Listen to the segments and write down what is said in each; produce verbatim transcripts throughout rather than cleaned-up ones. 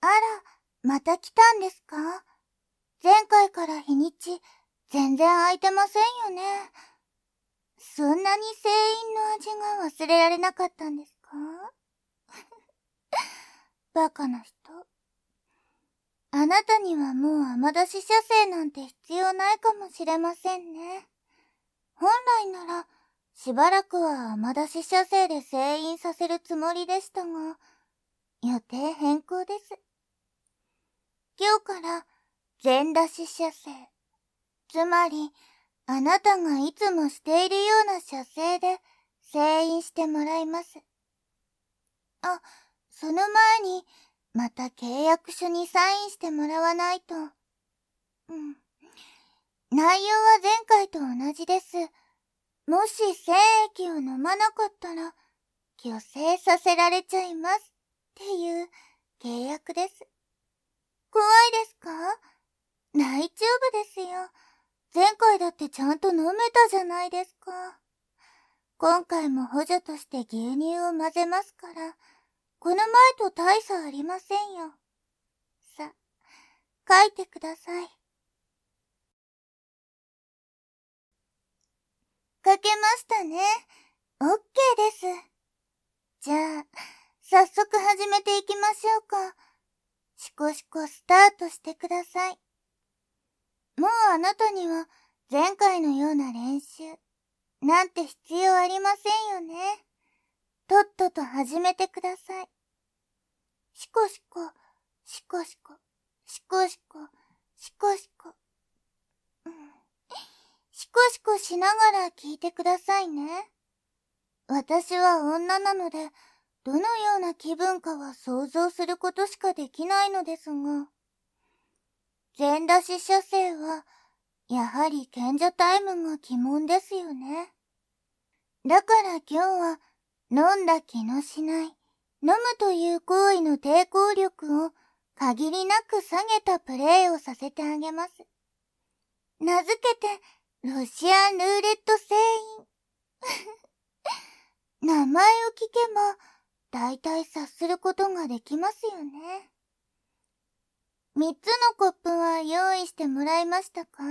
あら、また来たんですか？前回から日にち、全然空いてませんよね。そんなに精飲の味が忘れられなかったんですか？バカな人。あなたにはもう甘出し射精なんて必要ないかもしれませんね。本来なら、しばらくは甘出し射精で精飲させるつもりでしたが、予定変更です。今日から全出し射精。つまり、あなたがいつもしているような射精で精飲してもらいます。あ、その前に、また契約書にサインしてもらわないと。うん。内容は前回と同じです。もし精液を飲まなかったら、虚勢させられちゃいます。っていう契約です。怖いですか？大丈夫ですよ。前回だってちゃんと飲めたじゃないですか。今回も補助として牛乳を混ぜますから、この前と大差ありませんよ。さ、書いてください。書けましたね。オッケーです。じゃあ、早速始めていきましょうか。シコシコスタートしてください。もうあなたには前回のような練習なんて必要ありませんよね。とっとと始めてください。シコシコ、シコシコ、シコシコ、シコシコ。うん、シコシコしながら聞いてくださいね。私は女なので、どのような気分かは想像することしかできないのですが、全出し射精は、やはり賢者タイムが鬼門ですよね。だから今日は、飲んだ気のしない、飲むという行為の抵抗力を限りなく下げたプレイをさせてあげます。名付けて、ロシアンルーレット精飲。名前を聞けば、大体察することができますよね。三つのコップは用意してもらいましたか？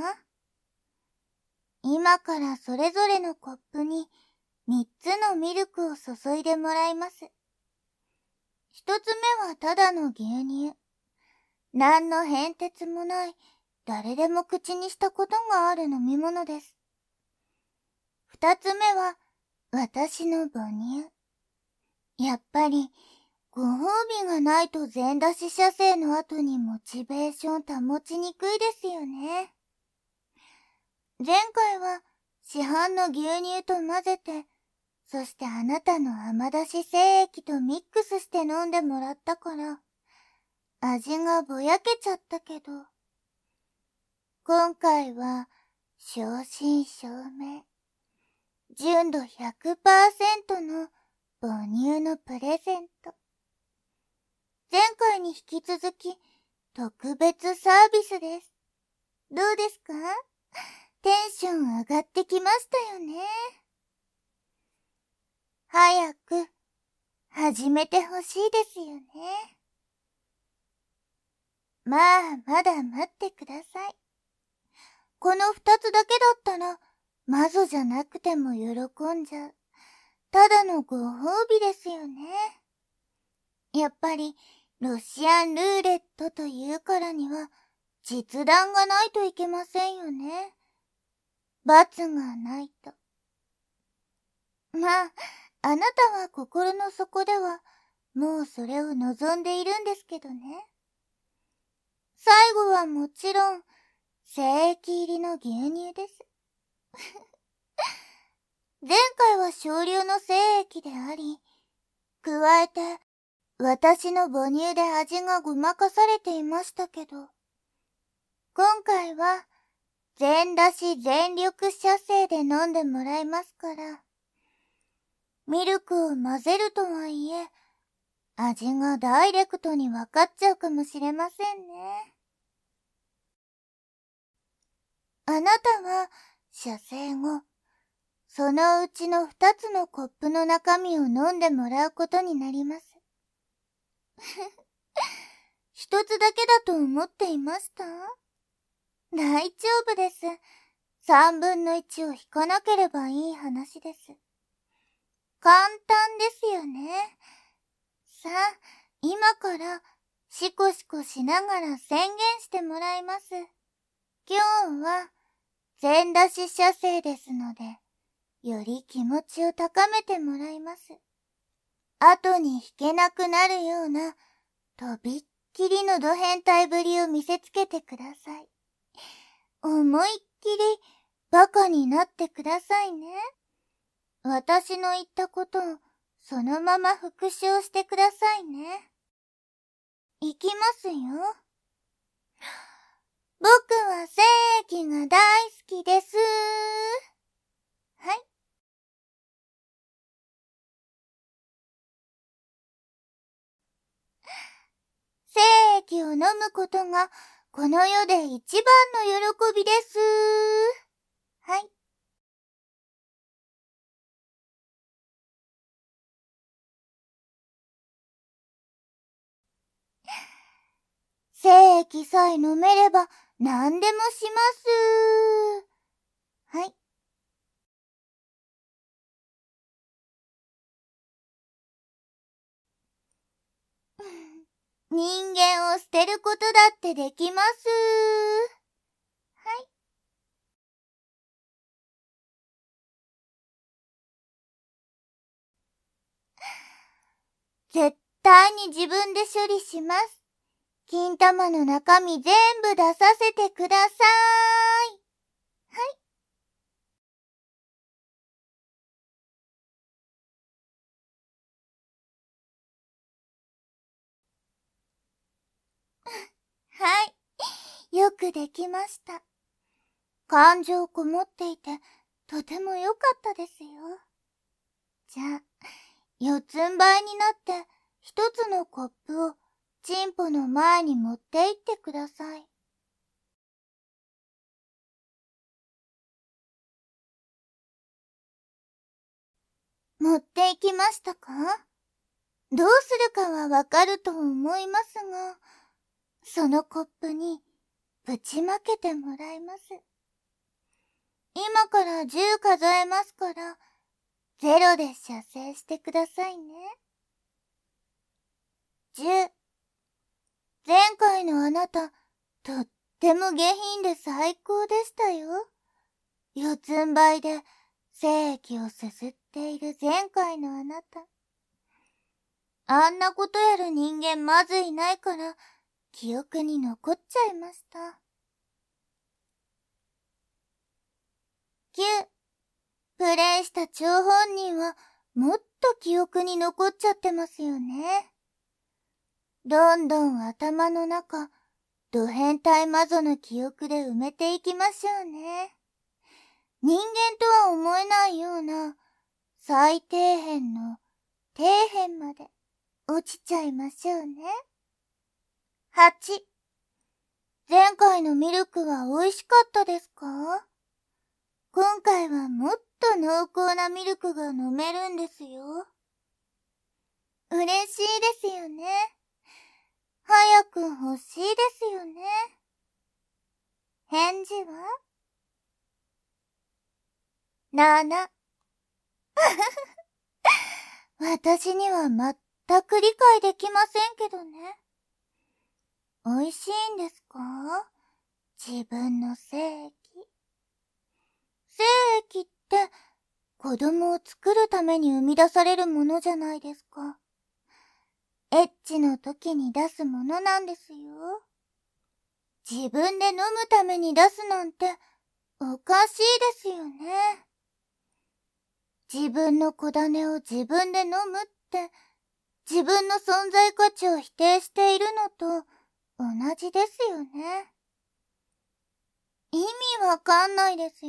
今からそれぞれのコップに三つのミルクを注いでもらいます。一つ目はただの牛乳。何の変哲もない、誰でも口にしたことがある飲み物です。二つ目は、私の母乳。やっぱり、ご褒美がないと全出し射精の後にモチベーション保ちにくいですよね。前回は市販の牛乳と混ぜて、そしてあなたの甘出し精液とミックスして飲んでもらったから、味がぼやけちゃったけど、今回は正真正銘、純度 ひゃくパーセント の母乳のプレゼント。前回に引き続き特別サービスです。どうですか？テンション上がってきましたよね。早く始めてほしいですよね。まあ、まだ待ってください。この二つだけだったら、マゾじゃなくても喜んじゃう。ただのご褒美ですよね。やっぱり、ロシアンルーレットというからには、実弾がないといけませんよね。罰がないと。まあ、あなたは心の底では、もうそれを望んでいるんですけどね。最後はもちろん、精液入りの牛乳です。前回は少量の精液であり、加えて、私の母乳で味がごまかされていましたけど、今回は、全出し全力射精で飲んでもらいますから、ミルクを混ぜるとはいえ、味がダイレクトに分かっちゃうかもしれませんね。あなたは、射精後、そのうちの二つのコップの中身を飲んでもらうことになります。一一つだけだと思っていました？大丈夫です。三分の一を引かなければいい話です。簡単ですよね。さあ、今からシコシコしながら宣言してもらいます。今日は全出し射精ですので、より気持ちを高めてもらいます。後に引けなくなるような、とびっきりのド変態ぶりを見せつけてください。思いっきりバカになってくださいね。私の言ったことをそのまま復唱してくださいね。いきますよ。僕は正義が大好きです。はい。正義を飲むことがこの世で一番の喜びです。はい。正義さえ飲めれば何でもします。はい。人間を捨てることだってできます。はい。絶対に自分で処理します。金玉の中身全部出させてください。はい。はい。よくできました。感情こもっていて、とても良かったですよ。じゃあ、四つん這いになって、一つのコップをチンポの前に持って行ってください。持って行きましたか？どうするかはわかると思いますが、そのコップにぶちまけてもらいます。今からじゅう数えますから、ゼロで射精してくださいね。じゅう。前回のあなた、とっても下品で最高でしたよ。四つん這いで精液をすすっている前回のあなた。あんなことやる人間まずいないから、記憶に残っちゃいました。きゅう。プレイした張本人はもっと記憶に残っちゃってますよね。どんどん頭の中、ド変態マゾの記憶で埋めていきましょうね。人間とは思えないような最底辺の底辺まで落ちちゃいましょうね。はち。前回のミルクは美味しかったですか？今回はもっと濃厚なミルクが飲めるんですよ。嬉しいですよね。早く欲しいですよね。返事は？なな。私には全く理解できませんけどね。美味しいんですか？自分の精液。精液って子供を作るために生み出されるものじゃないですか。エッチの時に出すものなんですよ。自分で飲むために出すなんておかしいですよね。自分の子種を自分で飲むって自分の存在価値を否定しているのと同じですよね。意味わかんないですよ。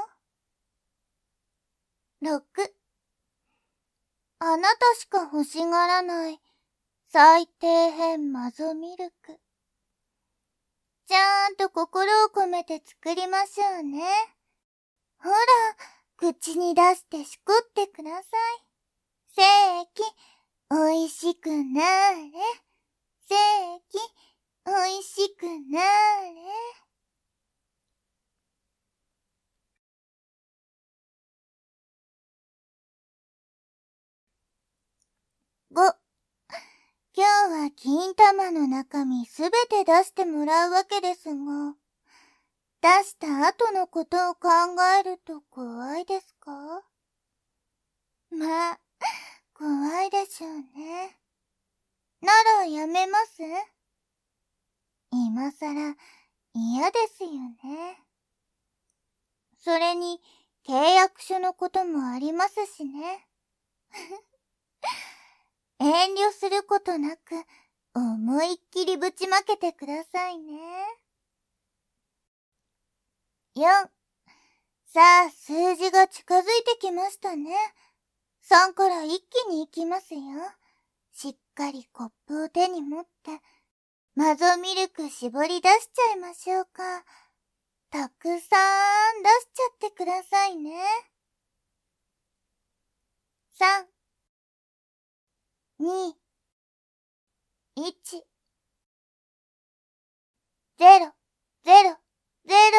ろく。あなたしか欲しがらない最底辺マゾミルク。ちゃんと心を込めて作りましょうね。ほら、口に出してしこってください。精液、おいしくなーれ。精液、 おいしくなーれ。ご、今日は金玉の中身すべて出してもらうわけですが、出した後のことを考えると怖いですか？まあ、怖いでしょうね。ならやめます？今さら嫌ですよね。それに契約書のこともありますしね。遠慮することなく思いっきりぶちまけてくださいね。よん、さあ数字が近づいてきましたね。さんから一気に行きますよ。しっかりコップを手に持って、マゾミルク絞り出しちゃいましょうか。たくさん出しちゃってくださいね。さん、に、いち、ゼロ、ゼロ、ゼロ。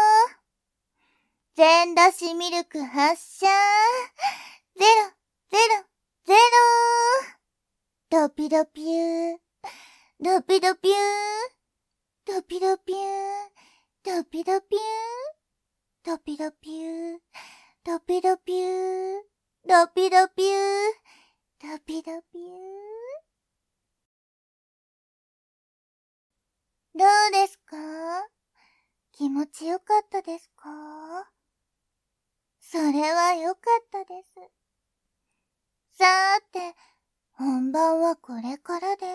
全出しミルク発射。ゼロ、ゼロ、ゼロ。ドピドピュー。ドピドピュー。ドピドピュー。ドピドピュー。ドピドピュー。ドピドピュー。ドピドピュー。ドピドピュー。どうですか？気持ちよかったですか？それはよかったです。さーて、本番はこれからです。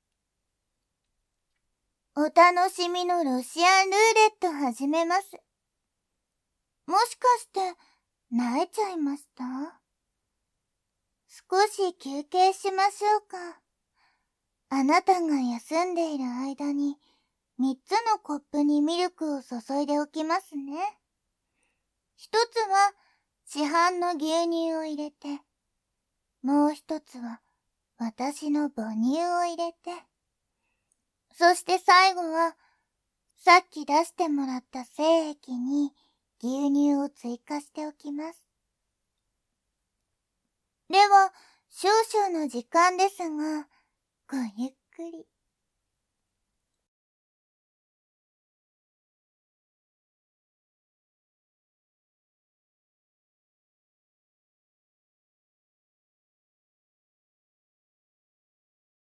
お楽しみのロシアンルーレット始めます。もしかして、泣いちゃいました？少し休憩しましょうか。あなたが休んでいる間に、三つのコップにミルクを注いでおきますね。一つは市販の牛乳を入れて、もう一つは私の母乳を入れて、そして最後はさっき出してもらった精液に牛乳を追加しておきます。では、少々の時間ですが、